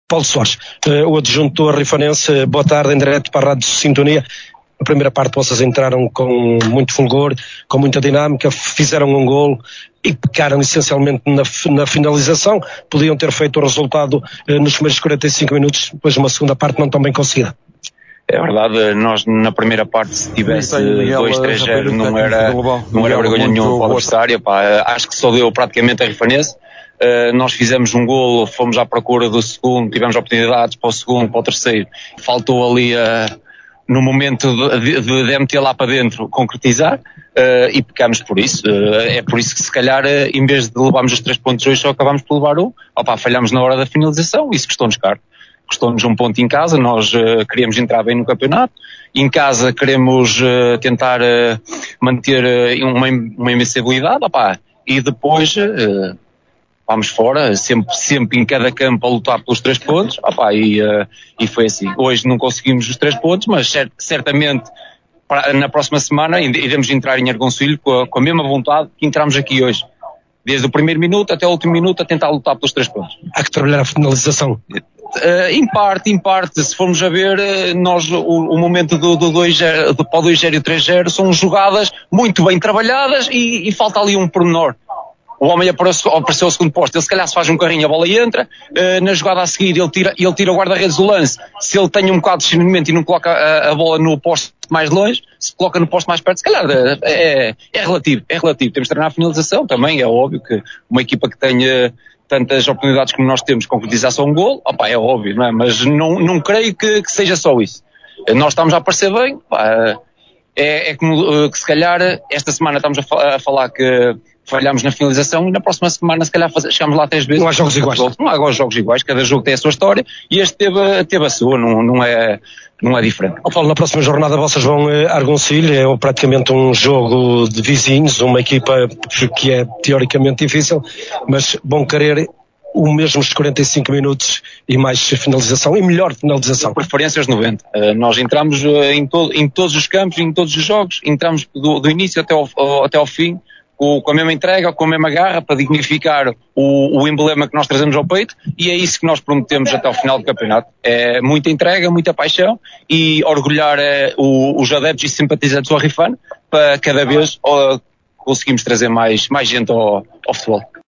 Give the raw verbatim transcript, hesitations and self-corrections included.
Paulo Soares, uh, o adjunto do Arrifanense, boa tarde, em direto para a Rádio Sintonia. Na primeira parte vocês entraram com muito fulgor, com muita dinâmica, fizeram um golo e pecaram essencialmente na, na finalização. Podiam ter feito o resultado uh, nos primeiros quarenta e cinco minutos, depois uma segunda parte não tão bem conseguida. É verdade, nós na primeira parte, se tivesse dois três zero, não era, não era vergonha nenhuma para o adversário. Pá, acho que só deu praticamente a Arrifanense. Uh, nós fizemos um golo, fomos à procura do segundo, tivemos oportunidades para o segundo, para o terceiro. Faltou ali uh, no momento de, de, de meter lá para dentro, concretizar, uh, e pecamos por isso. Uh, é por isso que se calhar, uh, em vez de levarmos os três pontos hoje, só acabámos por levar um. Opa, falhámos na hora da finalização, isso custou-nos caro. Custou-nos um ponto em casa, nós uh, queríamos entrar bem no campeonato. Em casa queremos uh, tentar uh, manter uh, uma, uma invencibilidade, opa, e depois... Uh, vamos fora, sempre, sempre em cada campo a lutar pelos três pontos, opa, e, uh, e foi assim. Hoje não conseguimos os três pontos, mas cert, certamente para, na próxima semana iremos entrar em Argoncilho com a, com a mesma vontade que entramos aqui hoje. Desde o primeiro minuto até o último minuto a tentar lutar pelos três pontos. Há que trabalhar a finalização. Uh, em parte, em parte, se formos a ver, uh, nós, o, o momento do, do dois zero, do, para o dois zero e o três zero são jogadas muito bem trabalhadas e, e falta ali um pormenor. O homem apareceu, apareceu ao segundo posto, ele se calhar se faz um carrinho, a bola e entra, uh, na jogada a seguir ele tira, ele tira o guarda-redes do lance, se ele tem um bocado de discernimento e não coloca a, a bola no posto mais longe, se coloca no posto mais perto, se calhar é, é, é relativo, é relativo, temos de treinar a finalização também, é óbvio que uma equipa que tenha tantas oportunidades como nós temos, concretizar só um golo, opa, é óbvio, não é? Mas não, não creio que, que seja só isso. Nós estamos a aparecer bem, pá, é, é como que se calhar esta semana estamos a, fa- a falar que falhamos na finalização e na próxima semana se calhar faz, chegamos lá três vezes. Não há jogos iguais. Não há jogos iguais, cada jogo tem a sua história e este teve, teve a sua, não, não, é, não é diferente. Oh, Paulo, na próxima jornada vocês vão a Argoncilho, é praticamente um jogo de vizinhos, uma equipa que é teoricamente difícil, mas vão querer o mesmo os quarenta e cinco minutos e mais finalização e melhor finalização. Preferência aos noventa. Uh, nós entramos uh, em, to- em todos os campos, em todos os jogos, entramos do, do início até ao, ao, até ao fim, com, com a mesma entrega, com a mesma garra, para dignificar o, o emblema que nós trazemos ao peito, e é isso que nós prometemos até ao final do campeonato. É muita entrega, muita paixão e orgulhar uh, o, os adeptos e simpatizantes do Arrifano para cada vez uh, conseguimos trazer mais, mais gente ao, ao futebol.